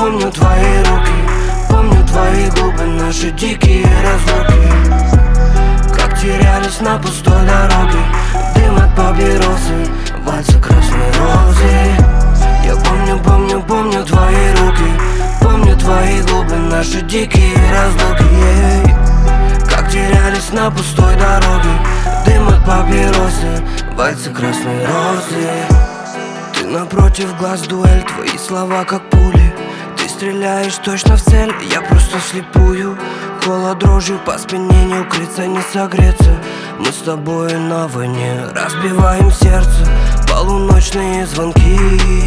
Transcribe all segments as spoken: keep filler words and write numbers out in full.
помню твои руки, помню твои губы, наши дикие разлуки. Как терялись на пустой дороге, дым от папиросы, вальсы красной розы. Я помню, помню, помню твои руки, помню твои губы, наши дикие разлуки. Ей. Как терялись на пустой дороге, дым от папиросы, вальсы красной розы. Ты напротив глаз, дуэль, твои слова как пули. Ты стреляешь точно в цель, я просто слепую. Холод дрожью по спине, не укрыться, не согреться. Мы с тобой на войне, разбиваем сердце. Полуночные звонки,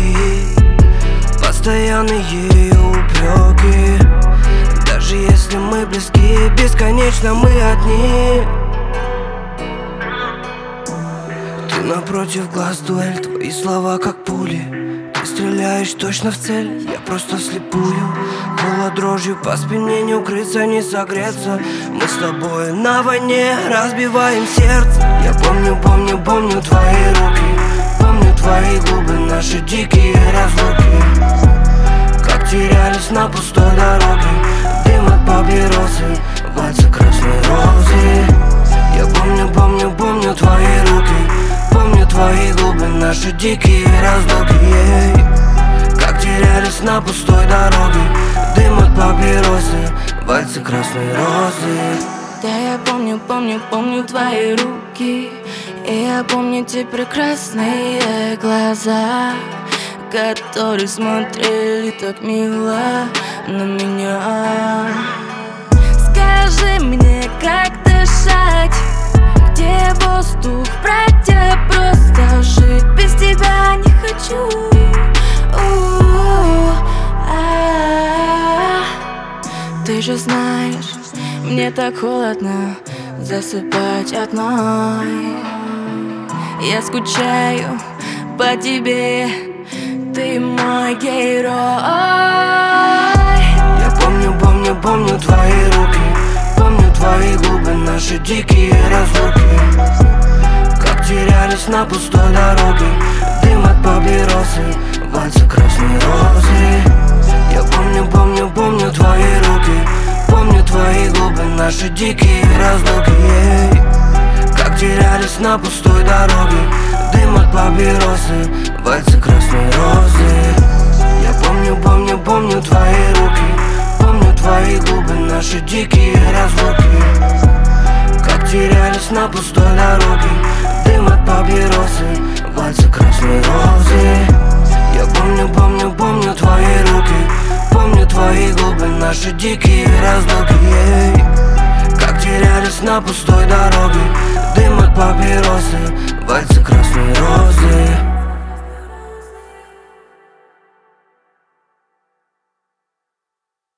постоянные упреки. Даже если мы близки, бесконечно мы одни. Ты напротив глаз, дуэль, твои слова как пули. Ты стреляешь точно в цель, я просто слепую. Холод дрожью по спине, не укрыться, не согреться. Мы с тобой на войне, разбиваем сердце. Я помню, помню, помню твои руки, помню твои губы, наши дикие разлуки. Как терялись на пустой дороге, дым от папиросы, вальсы красной розы. Я помню, помню, помню твои руки, помню твои губы, наши дикие разлуки. Ей. Как терялись на пустой дороге, дым от папиросы, вальсы красной розы. Да, я помню, помню, помню твои руки. И я помню те прекрасные глаза, которые смотрели так мило на меня. Скажи мне, как дышать, где воздух брать, я просто жить без тебя не хочу. Ты же знаешь, мне так холодно засыпать одной. Я скучаю по тебе, ты мой герой. Я помню, помню, помню твои руки, помню твои губы, наши дикие разлуки. Как терялись на пустой дороге, дым от папиросы, вальсы красной розы. Я помню, помню, помню твои руки, помню твои губы, наши дикие разлуки. Ей. Как терялись на пустой дороге, дым от папиросы, вальсы красной розы. Я помню, помню, помню твои руки, помню твои губы, наши дикие разлуки. Как терялись на пустой дороге, дым от папиросы, вальсы красной розы. Я помню, помню, помню твои руки, помню твои губы, наши дикие разлуки. Ей. Как терялись на пустой дороге, дым от папиросы,